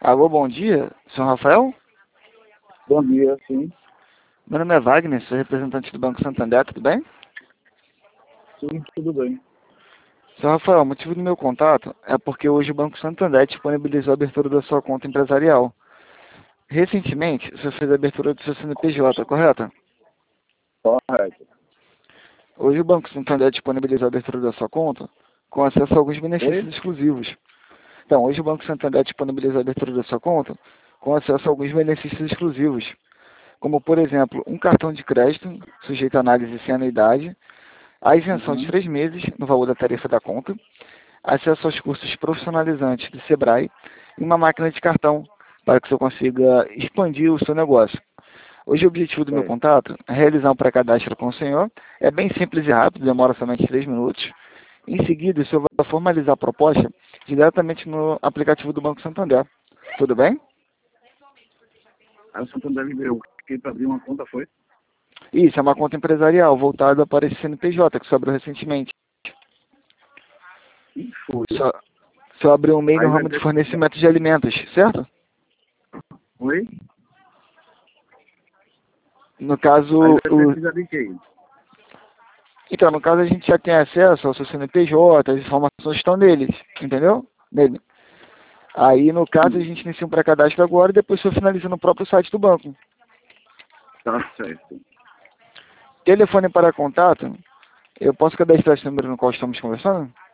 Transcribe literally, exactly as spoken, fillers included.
Alô, bom dia, senhor Rafael? Bom dia, sim. Meu nome é Wagner, sou representante do Banco Santander, tudo bem? Sim, tudo bem. senhor Rafael, o motivo do meu contato é porque hoje o Banco Santander disponibilizou a abertura da sua conta empresarial. Recentemente, você fez a abertura do seu C N P J, correto? Correto. Hoje o Banco Santander disponibilizou a abertura da sua conta com acesso a alguns benefícios Oi? exclusivos. Então, hoje o Banco Santander disponibilizou a abertura da sua conta com acesso a alguns benefícios exclusivos, como, por exemplo, um cartão de crédito sujeito a análise sem anuidade, a isenção de Uhum. três meses no valor da tarifa da conta, acesso aos cursos profissionalizantes do Sebrae e uma máquina de cartão para que você consiga expandir o seu negócio. Hoje o objetivo do meu Certo. contato é realizar um pré-cadastro com o senhor. É bem simples e rápido, demora somente três minutos. Em seguida, o senhor vai formalizar a proposta diretamente no aplicativo do Banco Santander. Tudo bem? Aí o Santander liberou que para abrir uma conta foi? Isso, é uma conta empresarial voltada para esse C N P J que você abriu recentemente. E foi. Só, só abriu um MEI no Aí vai ramo de ter. fornecimento de alimentos, certo? Oi? No caso, Aí vai o, precisar de quê? então, no caso a gente já tem acesso ao seu C N P J, as informações estão neles, entendeu? Nele. Aí, no caso, a Sim, gente inicia um pré-cadastro agora e depois você finaliza no próprio site do banco. tá certo. Telefone para contato, eu posso cadastrar esse número no qual estamos conversando?